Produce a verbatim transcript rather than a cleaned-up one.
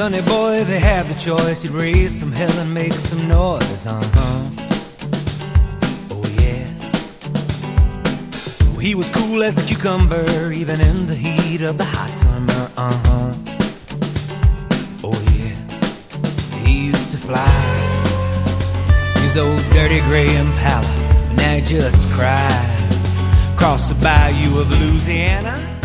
Sonny boy, if he had the choice, he'd raise some hell and make some noise, uh-huh. Oh yeah. Well, he was cool as a cucumber, even in the heat of the hot summer, uh-huh. Oh yeah. He used to fly his old dirty gray Impala, and now he just cries across the bayou of Louisiana.